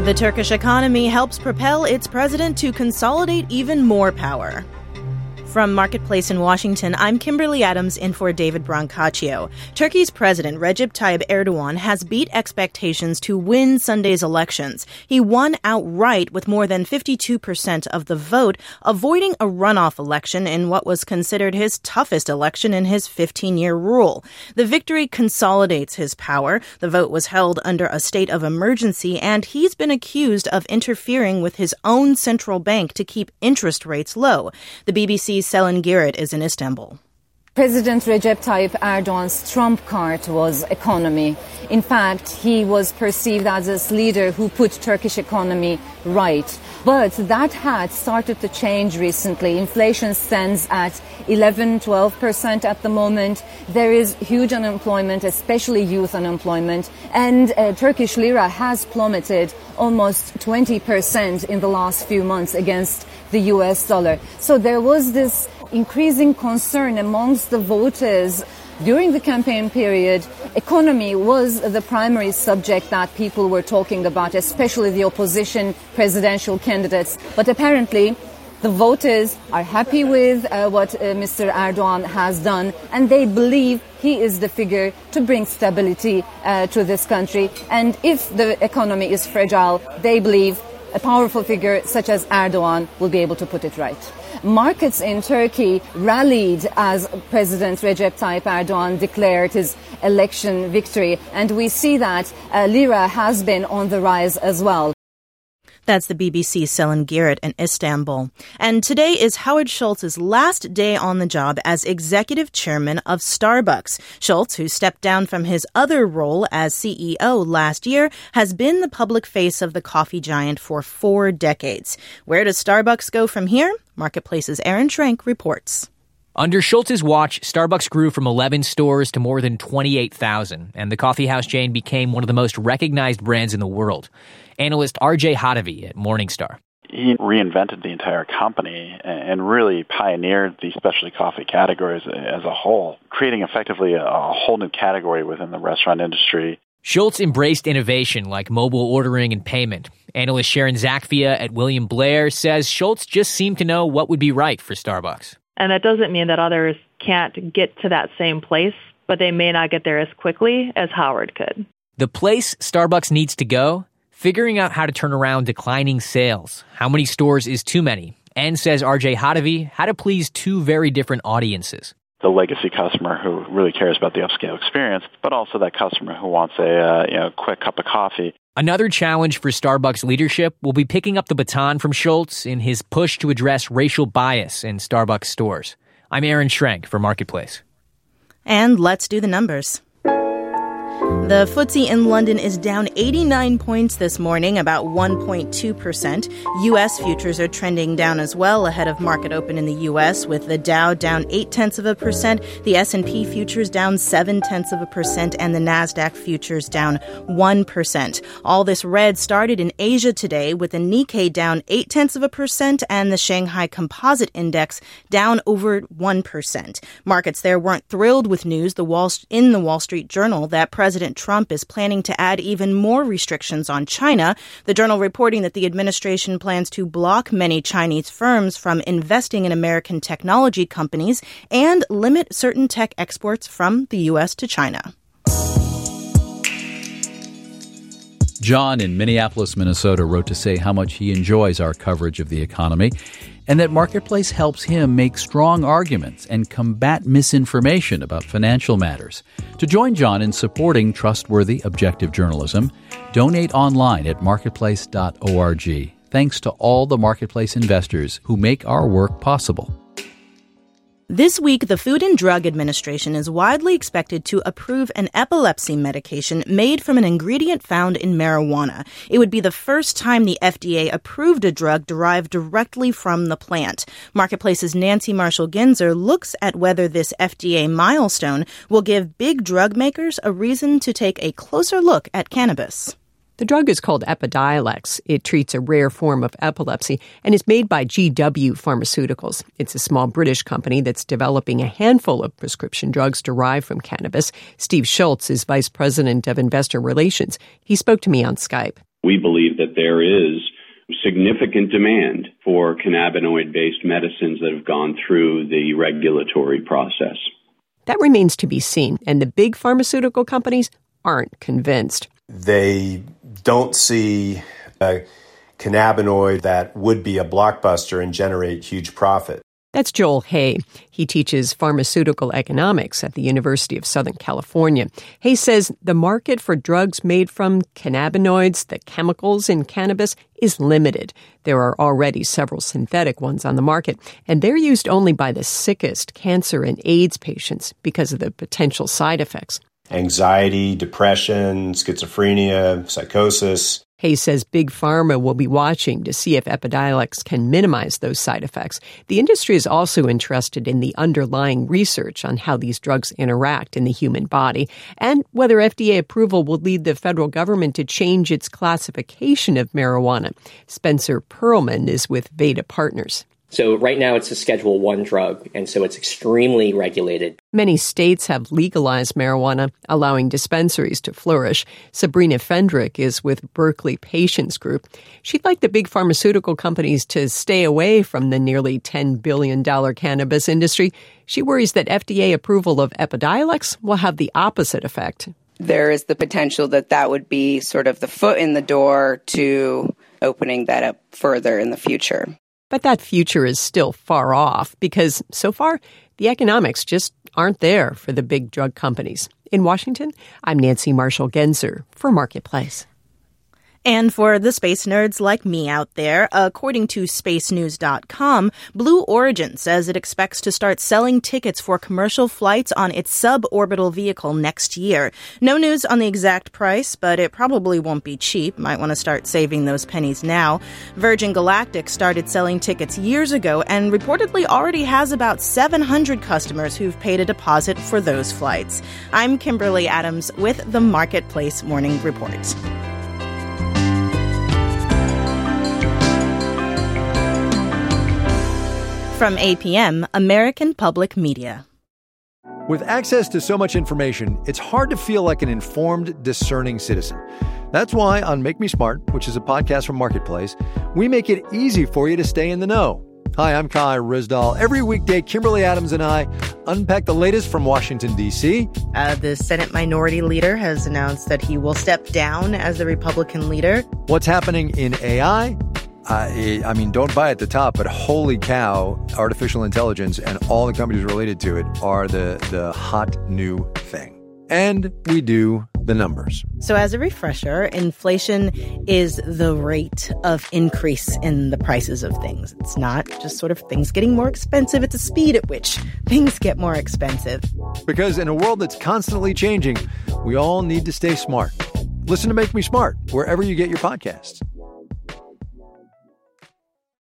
The Turkish economy helps propel its president to consolidate even more power. From Marketplace in Washington, I'm Kimberly Adams in for David Brancaccio. Turkey's President Recep Tayyip Erdogan has beat expectations to win Sunday's elections. He won outright with more than 52% of the vote, avoiding a runoff election in what was considered his toughest election in his 15-year rule. The victory consolidates his power. The vote was held under a state of emergency, and he's been accused of interfering with his own central bank to keep interest rates low. The BBC's Selin Girit is in Istanbul. President Recep Tayyip Erdogan's trump card was economy. In fact, he was perceived as a leader who put Turkish economy right. But that had started to change recently. Inflation stands at 11-12% at the moment. There is huge unemployment, especially youth unemployment. And Turkish lira has plummeted almost 20% in the last few months against the US dollar. So there was this increasing concern amongst the voters during the campaign period. Economy was the primary subject that people were talking about, especially the opposition presidential candidates. But apparently, the voters are happy with what Mr. Erdogan has done, and they believe he is the figure to bring stability to this country. And if the economy is fragile, they believe a powerful figure such as Erdogan will be able to put it right. Markets in Turkey rallied as President Recep Tayyip Erdogan declared his election victory, and we see that lira has been on the rise as well. That's the BBC's Selin Girit in Istanbul. And today is Howard Schultz's last day on the job as executive chairman of Starbucks. Schultz, who stepped down from his other role as CEO last year, has been the public face of the coffee giant for 4 decades. Where does Starbucks go from here? Marketplace's Aaron Schrank reports. Under Schultz's watch, Starbucks grew from 11 stores to more than 28,000, and the coffeehouse chain became one of the most recognized brands in the world. Analyst R.J. Hadavi at Morningstar. He reinvented the entire company and really pioneered the specialty coffee categories as a whole, creating effectively a whole new category within the restaurant industry. Schultz embraced innovation like mobile ordering and payment. Analyst Sharon Zakfia at William Blair says Schultz just seemed to know what would be right for Starbucks. And that doesn't mean that others can't get to that same place, but they may not get there as quickly as Howard could. The place Starbucks needs to go? Figuring out how to turn around declining sales. How many stores is too many? And, says R.J. Hadavi, how to please two very different audiences. The legacy customer who really cares about the upscale experience, but also that customer who wants a quick cup of coffee. Another challenge for Starbucks leadership will be picking up the baton from Schultz in his push to address racial bias in Starbucks stores. I'm Aaron Schrank for Marketplace. And let's do the numbers. The FTSE in London is down 89 points this morning, about 1.2%. U.S. futures are trending down as well, ahead of market open in the U.S., with the Dow down 0.8%, the S&P futures down 0.7%, and the Nasdaq futures down 1%. All this red started in Asia today, with the Nikkei down 0.8% and the Shanghai Composite Index down over 1%. Markets there weren't thrilled with news in the Wall Street Journal that President Trump is planning to add even more restrictions on China. The Journal reporting that the administration plans to block many Chinese firms from investing in American technology companies and limit certain tech exports from the U.S. to China. John in Minneapolis, Minnesota, wrote to say how much he enjoys our coverage of the economy and that Marketplace helps him make strong arguments and combat misinformation about financial matters. To join John in supporting trustworthy, objective journalism, donate online at marketplace.org. Thanks to all the Marketplace investors who make our work possible. This week, the Food and Drug Administration is widely expected to approve an epilepsy medication made from an ingredient found in marijuana. It would be the first time the FDA approved a drug derived directly from the plant. Marketplace's Nancy Marshall-Genzer looks at whether this FDA milestone will give big drug makers a reason to take a closer look at cannabis. The drug is called Epidiolex. It treats a rare form of epilepsy and is made by GW Pharmaceuticals. It's a small British company that's developing a handful of prescription drugs derived from cannabis. Steve Schultz is Vice President of Investor Relations. He spoke to me on Skype. We believe that there is significant demand for cannabinoid-based medicines that have gone through the regulatory process. That remains to be seen, and the big pharmaceutical companies aren't convinced. They don't see a cannabinoid that would be a blockbuster and generate huge profit. That's Joel Hay. He teaches pharmaceutical economics at the University of Southern California. Hay says the market for drugs made from cannabinoids, the chemicals in cannabis, is limited. There are already several synthetic ones on the market, and they're used only by the sickest cancer and AIDS patients because of the potential side effects. Anxiety, depression, schizophrenia, psychosis. Hay says Big Pharma will be watching to see if Epidiolex can minimize those side effects. The industry is also interested in the underlying research on how these drugs interact in the human body and whether FDA approval will lead the federal government to change its classification of marijuana. Spencer Perlman is with Veda Partners. So right now it's a Schedule I drug, and so it's extremely regulated. Many states have legalized marijuana, allowing dispensaries to flourish. Sabrina Fendrick is with Berkeley Patients Group. She'd like the big pharmaceutical companies to stay away from the nearly $10 billion cannabis industry. She worries that FDA approval of Epidiolex will have the opposite effect. There is the potential that that would be sort of the foot in the door to opening that up further in the future. But that future is still far off because, so far, the economics just aren't there for the big drug companies. In Washington, I'm Nancy Marshall-Genzer for Marketplace. And for the space nerds like me out there, according to spacenews.com, Blue Origin says it expects to start selling tickets for commercial flights on its suborbital vehicle next year. No news on the exact price, but it probably won't be cheap. Might want to start saving those pennies now. Virgin Galactic started selling tickets years ago and reportedly already has about 700 customers who've paid a deposit for those flights. I'm Kimberly Adams with the Marketplace Morning Report. From APM, American Public Media. With access to so much information, it's hard to feel like an informed, discerning citizen. That's why on Make Me Smart, which is a podcast from Marketplace, we make it easy for you to stay in the know. Hi, I'm Kai Rizdal. Every weekday, Kimberly Adams and I unpack the latest from Washington, D.C. The Senate Minority Leader has announced that he will step down as the Republican leader. What's happening in AI? I mean, don't buy at the top, but holy cow, artificial intelligence and all the companies related to it are the hot new thing. And we do the numbers. So as a refresher, inflation is the rate of increase in the prices of things. It's not just sort of things getting more expensive. It's a speed at which things get more expensive. Because in a world that's constantly changing, we all need to stay smart. Listen to Make Me Smart wherever you get your podcasts.